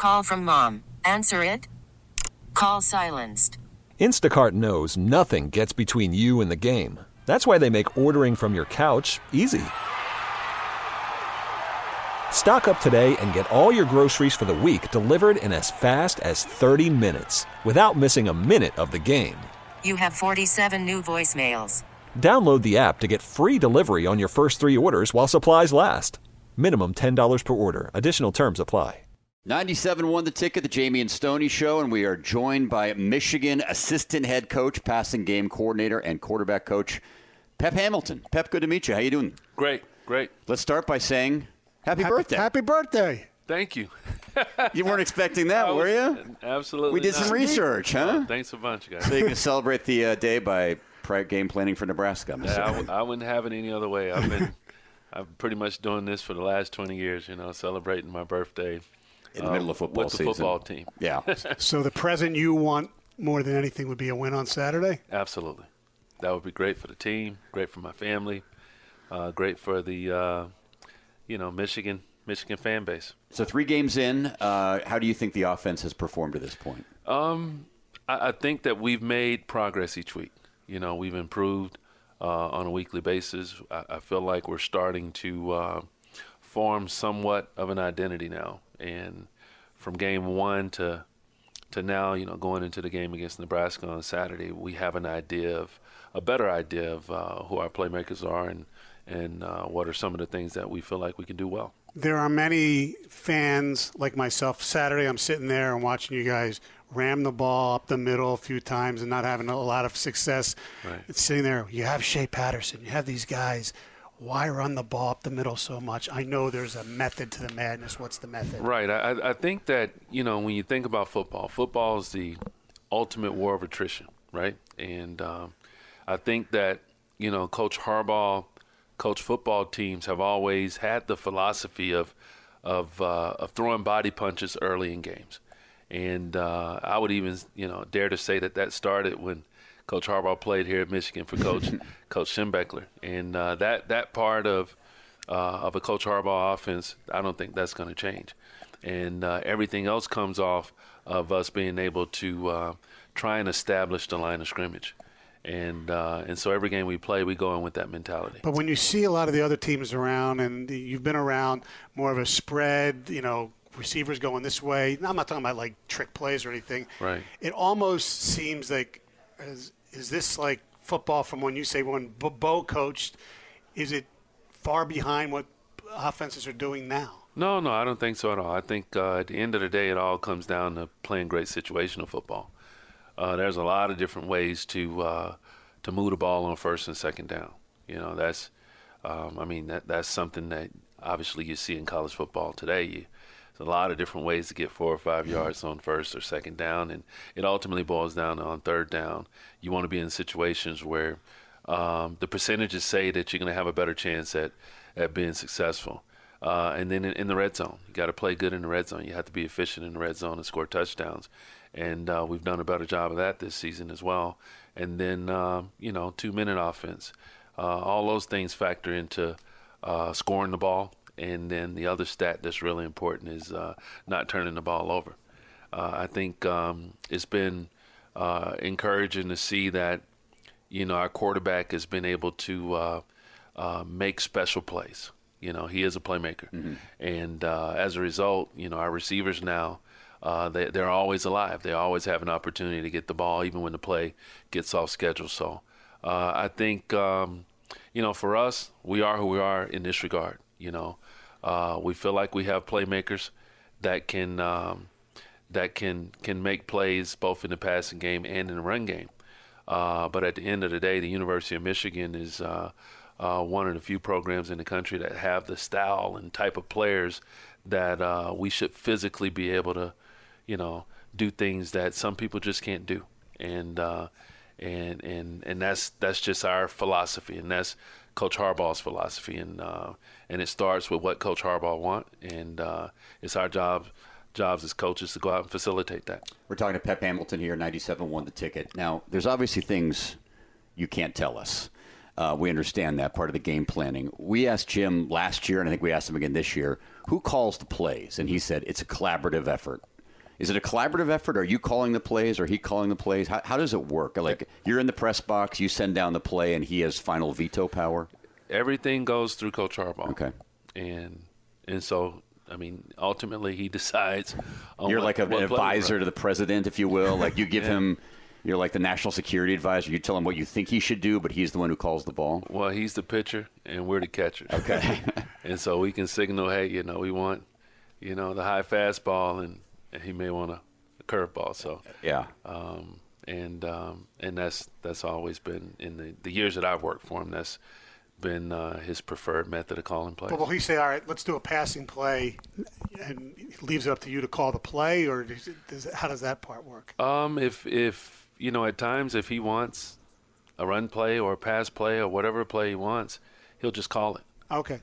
Call from mom. Answer it. Call silenced. Instacart knows nothing gets between you and the game. That's why they make ordering from your couch easy. Stock up today and get all your groceries for the week delivered in as fast as 30 minutes without missing a minute of the game. You have 47 new voicemails. Download the app to get free delivery on your first 3 orders while supplies last. Minimum $10 per order. Additional terms apply. 97.1 The Ticket, the Jamie and Stoney Show, and we are joined by Michigan assistant head coach, passing game coordinator, and quarterback coach, Pep Hamilton. Pep, good to meet you. How you doing? Great. Let's start by saying happy birthday. Happy birthday. Thank you. You weren't expecting that, were you? Absolutely. We did some research, huh? Oh, thanks a bunch, guys. So you can celebrate the day by game planning for Nebraska. I wouldn't have it any other way. I'm pretty much doing this for the last 20 years, celebrating my birthday. In the middle of football season. With the football team. Yeah. So the present you want more than anything would be a win on Saturday? Absolutely. That would be great for the team, great for my family, great for the, Michigan fan base. So 3 games in, how do you think the offense has performed to this point? I think that we've made progress each week. We've improved on a weekly basis. I feel like we're starting to form somewhat of an identity now. And from game 1 to now, going into the game against Nebraska on Saturday, we have a better idea of who our playmakers are and what are some of the things that we feel like we can do well. There are many fans like myself. Saturday, I'm sitting there and watching you guys ram the ball up the middle a few times and not having a lot of success. Right. It's sitting there. You have Shea Patterson. You have these guys. Why run the ball up the middle so much? I know there's a method to the madness. What's the method? Right. I think that, when you think about football is the ultimate war of attrition, right? And I think that, Coach Harbaugh, coach football teams have always had the philosophy of throwing body punches early in games. And I would even, dare to say that started when Coach Harbaugh played here at Michigan for Coach Schembechler. And that part of a Coach Harbaugh offense, I don't think that's going to change. And everything else comes off of us being able to try and establish the line of scrimmage. And so every game we play, we go in with that mentality. But when you see a lot of the other teams around, and you've been around more of a spread, receivers going this way. Now, I'm not talking about like trick plays or anything. Right. It almost seems like, is this like football from when you say when Bo coached? Is it far behind what offenses are doing now? No, I don't think so at all. I think at the end of the day, it all comes down to playing great situational football. There's a lot of different ways to move the ball on first and second down. That's that's something that obviously you see in college football today. There's a lot of different ways to get 4 or 5 yards on first or second down, and it ultimately boils down to on third down. You want to be in situations where the percentages say that you're going to have a better chance at being successful. And then in the red zone, you got to play good in the red zone. You have to be efficient in the red zone and score touchdowns. And we've done a better job of that this season as well. And then, 2-minute offense. All those things factor into scoring the ball. And then the other stat that's really important is not turning the ball over. I think it's been encouraging to see that, our quarterback has been able to make special plays. He is a playmaker. Mm-hmm. And as a result, our receivers now, they're always alive. They always have an opportunity to get the ball even when the play gets off schedule. So I think, for us, we are who we are in this regard. We feel like we have playmakers that can make plays both in the passing game and in the run game. But at the end of the day, the University of Michigan is one of the few programs in the country that have the style and type of players that we should physically be able to, do things that some people just can't do. And that's just our philosophy, and that's Coach Harbaugh's philosophy, and it starts with what Coach Harbaugh wants, and it's our jobs as coaches to go out and facilitate that. We're talking to Pep Hamilton here, 97.1 The Ticket. Now, there's obviously things you can't tell us. We understand that part of the game planning. We asked Jim last year, and I think we asked him again this year, who calls the plays? And he said it's a collaborative effort. Is it a collaborative effort? Are you calling the plays? Or he calling the plays? How does it work? Like, you're in the press box, you send down the play, and he has final veto power? Everything goes through Coach Harbaugh. Okay. And so, I mean, ultimately he decides. You're like an advisor to the president, if you will. Like, you give him, you're like the national security advisor. You tell him what you think he should do, but he's the one who calls the ball. Well, he's the pitcher, and we're the catchers. Okay. And so we can signal, hey, we want, the high fastball, and he may want a curveball. So yeah. And that's always been in the years that I've worked for him. That's been his preferred method of calling plays. But will he say, all right, let's do a passing play, and he leaves it up to you to call the play, or how does that part work? If at times if he wants a run play or a pass play or whatever play he wants, he'll just call it. Okay.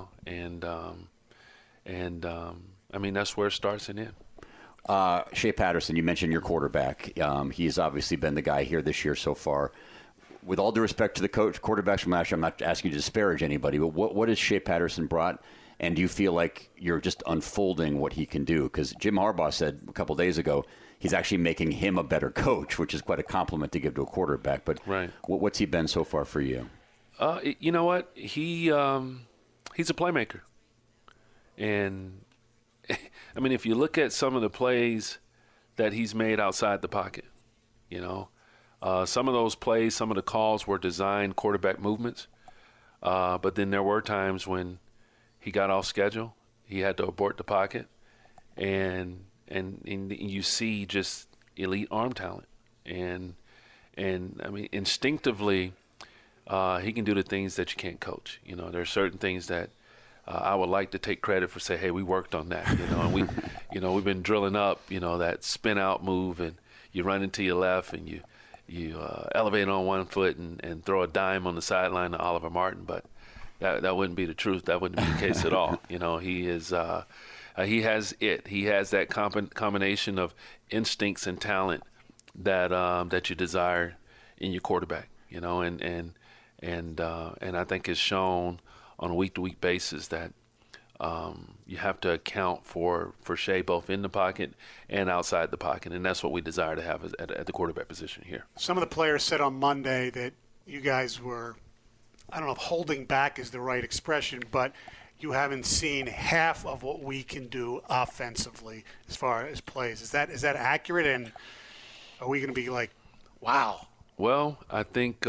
I mean, that's where it starts and ends. Shea Patterson, you mentioned your quarterback. He's obviously been the guy here this year so far. With all due respect to the quarterbacks from last year, I'm not asking you to disparage anybody, but what has Shea Patterson brought? And do you feel like you're just unfolding what he can do? Because Jim Harbaugh said a couple days ago he's actually making him a better coach, which is quite a compliment to give to a quarterback. But right. What's he been so far for you? You know what? He's a playmaker. And, I mean, if you look at some of the plays that he's made outside the pocket, some of those plays, some of the calls were designed quarterback movements. But then there were times when he got off schedule, he had to abort the pocket, and you see just elite arm talent. And I mean, instinctively, he can do the things that you can't coach. There are certain things that I would like to take credit for, say, hey, we worked on that, and we've been drilling up, that spin out move, and you run into your left and you elevate on one foot and throw a dime on the sideline to Oliver Martin, but that wouldn't be the truth. That wouldn't be the case at all. He is he has it. He has that combination of instincts and talent that you desire in your quarterback. And I think it's shown on a week-to-week basis that you have to account for Shea both in the pocket and outside the pocket, and that's what we desire to have at the quarterback position here. Some of the players said on Monday that you guys were, I don't know if holding back is the right expression, but you haven't seen half of what we can do offensively as far as plays. Is that accurate, and are we going to be like, wow? Well, I think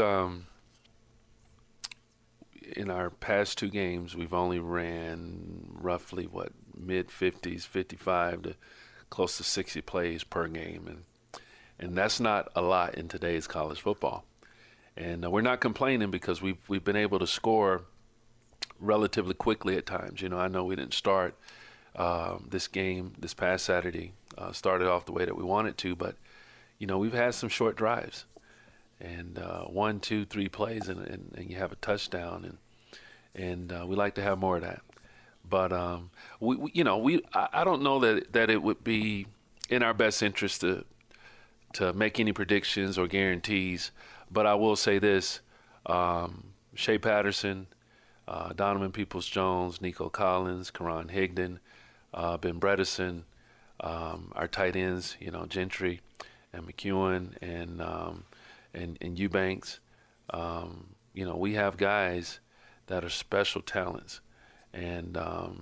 in our past two games, we've only ran roughly, mid-50s, 55 to close to 60 plays per game. And that's not a lot in today's college football. And we're not complaining because we've been able to score relatively quickly at times. I know we didn't start this game this past Saturday, started off the way that we wanted to, but, we've had some short drives. And 1, 2, 3 plays, and you have a touchdown, and we like to have more of that. But I don't know that it would be in our best interest to make any predictions or guarantees. But I will say this: Shea Patterson, Donovan Peoples-Jones, Nico Collins, Karan Higdon, Ben Bredesen, our tight ends, Gentry and McEwen and Eubanks. We have guys that are special talents, and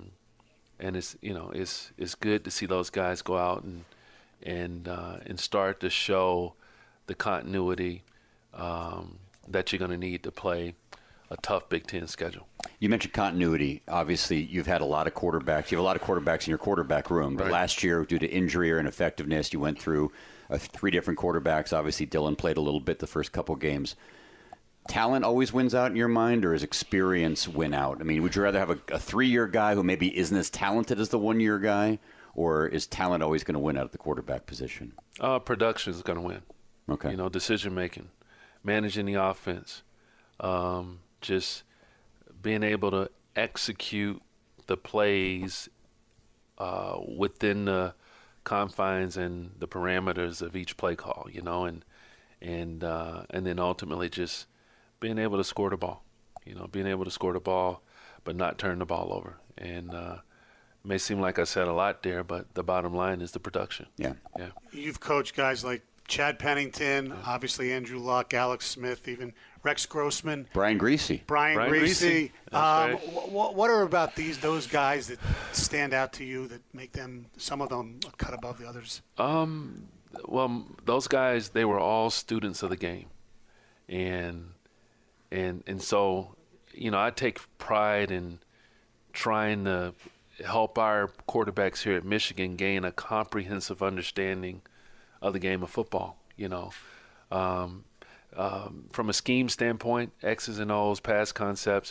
it's good to see those guys go out and start to show the continuity that you're going to need to play a tough Big Ten schedule. You mentioned continuity. Obviously, you've had a lot of quarterbacks. You have a lot of quarterbacks in your quarterback room. But last year, due to injury or ineffectiveness, you went through 3 different quarterbacks. Obviously, Dylan played a little bit the first couple games. Talent always wins out in your mind, or does experience win out? I mean, would you rather have a 3-year guy who maybe isn't as talented as the 1-year guy, or is talent always going to win out at the quarterback position? Production is going to win. Okay. Decision-making, managing the offense, just being able to execute the plays within the confines and the parameters of each play call, and then ultimately just being able to score the ball, but not turn the ball over. And may seem like I said a lot there, but the bottom line is the production. Yeah. You've coached guys like Chad Pennington, obviously Andrew Luck, Alex Smith, even Rex Grossman, Brian Griese. Brian Griese. Right. What are about those guys that stand out to you that make them, some of them, a cut above the others? Well, those guys, they were all students of the game, and so, I take pride in trying to help our quarterbacks here at Michigan gain a comprehensive understanding of the game of football. From a scheme standpoint, X's and O's, pass concepts,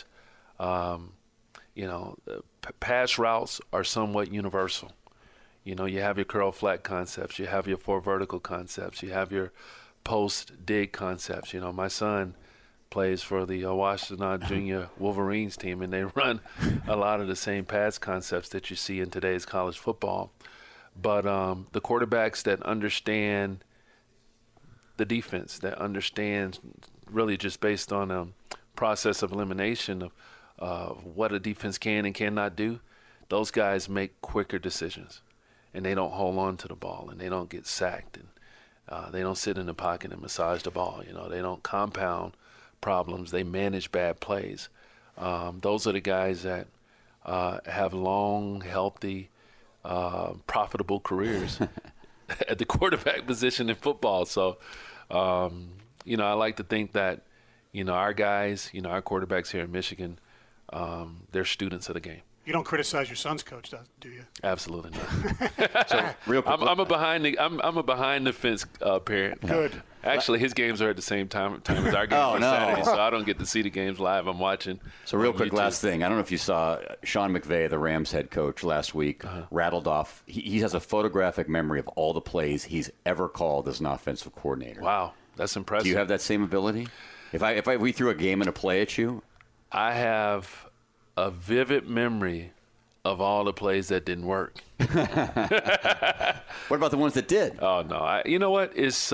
pass routes are somewhat universal. You have your curl flat concepts, you have your four vertical concepts, you have your post dig concepts. My son plays for the Washtenaw Junior Wolverines team, and they run a lot of the same pass concepts that you see in today's college football. But the quarterbacks that understand the defense, that understand really just based on a process of elimination of what a defense can and cannot do, those guys make quicker decisions. And they don't hold on to the ball, and they don't get sacked, and they don't sit in the pocket and massage the ball. They don't compound problems. They manage bad plays. Those are the guys that have long, healthy, profitable careers at the quarterback position in football. So, I like to think that, our guys, our quarterbacks here in Michigan, they're students of the game. You don't criticize your son's coach, do you? Absolutely not. So, real quick, I'm a behind the fence parent. Good. Actually, his games are at the same time as our games on Saturday, so I don't get to see the games live. I'm watching. So real quick, last thing. I don't know if you saw Sean McVay, the Rams head coach, last week rattled off. He has a photographic memory of all the plays he's ever called as an offensive coordinator. Wow, that's impressive. Do you have that same ability? If we threw a game and a play at you? I have a vivid memory of all the plays that didn't work. What about the ones that did? Oh, no. You know what? It's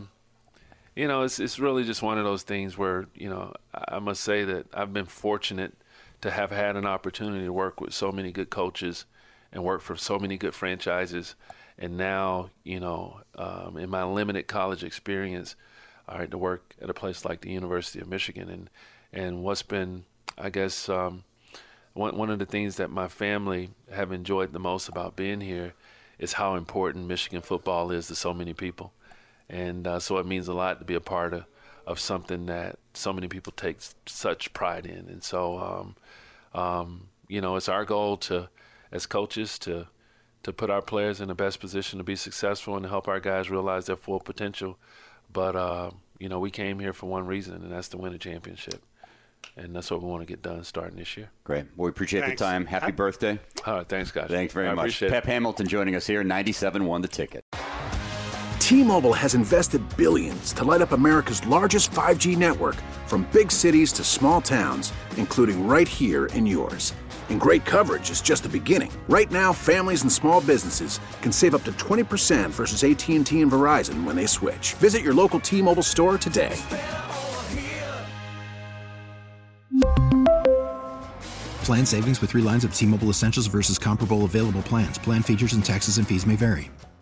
really just one of those things where, I must say that I've been fortunate to have had an opportunity to work with so many good coaches and work for so many good franchises. And now, in my limited college experience, to work at a place like the University of Michigan. And what's been, I guess, one of the things that my family have enjoyed the most about being here is how important Michigan football is to so many people. And so it means a lot to be a part of something that so many people take such pride in. And so, it's our goal as coaches to put our players in the best position to be successful and to help our guys realize their full potential. But, we came here for one reason, and that's to win a championship. And that's what we want to get done starting this year. Great. Well, we appreciate the time. Happy birthday. All right, thanks, guys. Thanks very much. Pep Hamilton joining us here. 97 won the ticket. T-Mobile has invested billions to light up America's largest 5G network, from big cities to small towns, including right here in yours. And great coverage is just the beginning. Right now, families and small businesses can save up to 20% versus AT&T and Verizon when they switch. Visit your local T-Mobile store today. Plan savings with 3 lines of T-Mobile Essentials versus comparable available plans. Plan features and taxes and fees may vary.